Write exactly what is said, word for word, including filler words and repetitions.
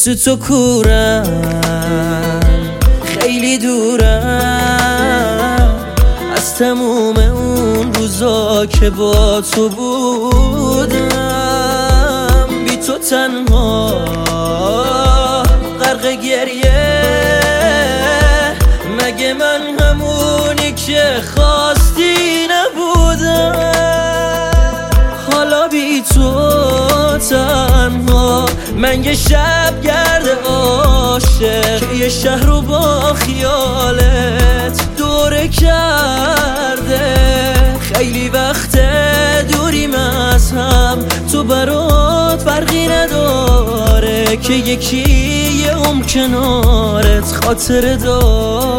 مثل تو کورم، خیلی دورم از تموم اون روزا که با تو بودم. بی تو تنها غرق گریه، مگه من همونی که خواستی نبودم؟ حالا بی تو تنها من یه شب گرد عاشق، یه شهر رو با خیالت دوره کرده. خیلی وقت دوریم از هم، تو برات فرقی نداره که یکی یه عمر کنارت خاطره داره.